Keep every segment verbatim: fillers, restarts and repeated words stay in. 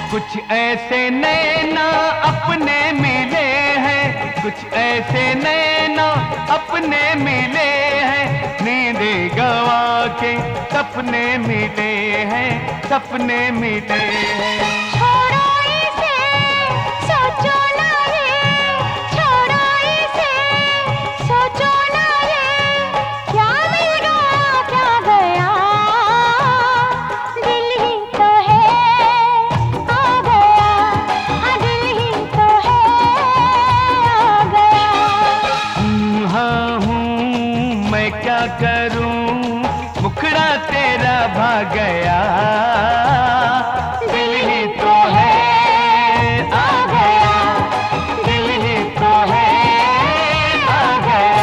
कुछ ऐसे नैना अपने मिले हैं, कुछ ऐसे नैना अपने मिले हैं, नींदे गवा के सपने मिले हैं, सपने मिले हैं। छोड़ो इसे, सोचो ना ये, छोड़ो इसे, सोचो ना ये, क्या मिल गया क्या गया, दिल ही तो है आ गया, हाँ दिल ही तो है आ गया। हाँ हूँ मैं क्या करूँ, मुखड़ा तेरा भाग गया, दिल ही तो है आ गया, दिल ही तो है आ गया।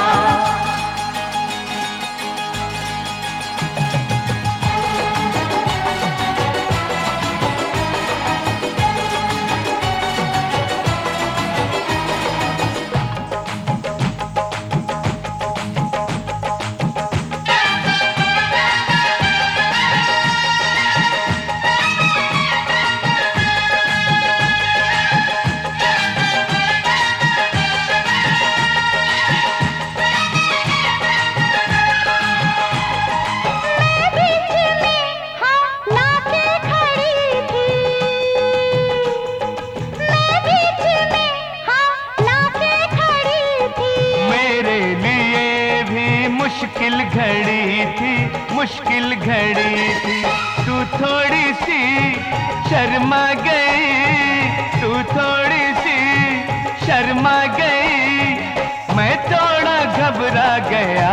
मुश्किल घड़ी थी, मुश्किल घड़ी थी, तू थोड़ी सी शर्मा गई, तू थोड़ी सी शर्मा गई, मैं थोड़ा घबरा गया,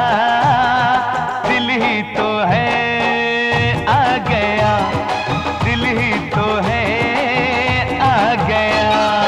दिल ही तो है आ गया, दिल ही तो है आ गया।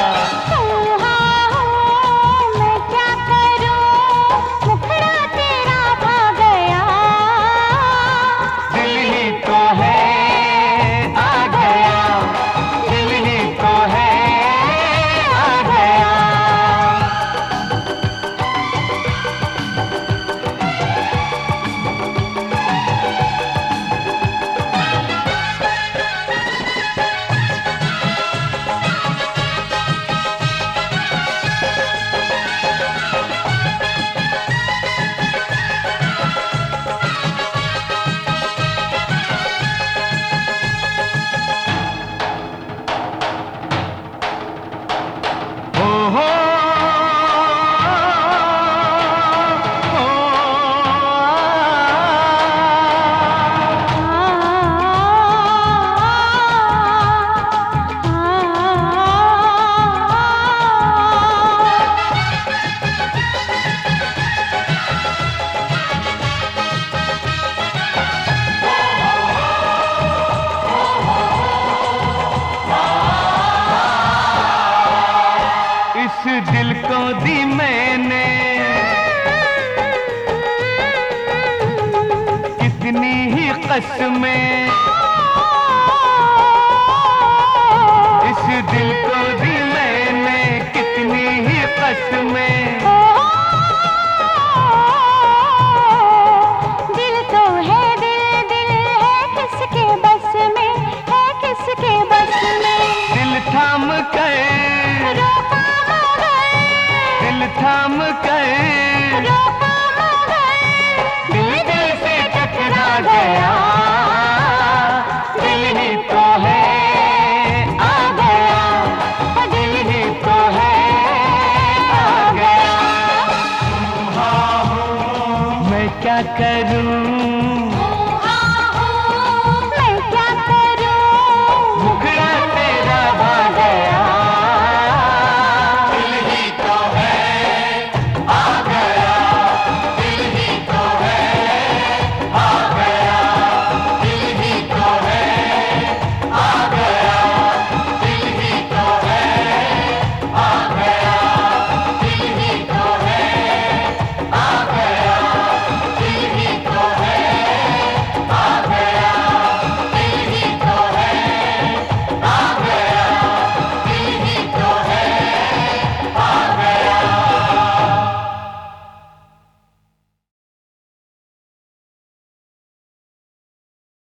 इस दिल को दी मैंने कितनी ही कसमें, इस दिल को दी मैंने कितनी ही कसमें, दिल तो है दिल, दिल है किसके बस में, है किसके बस में, दिल थाम कर रोका मगर, दिल थाम कर रोका मगर, दिल दिल से टकरा गया।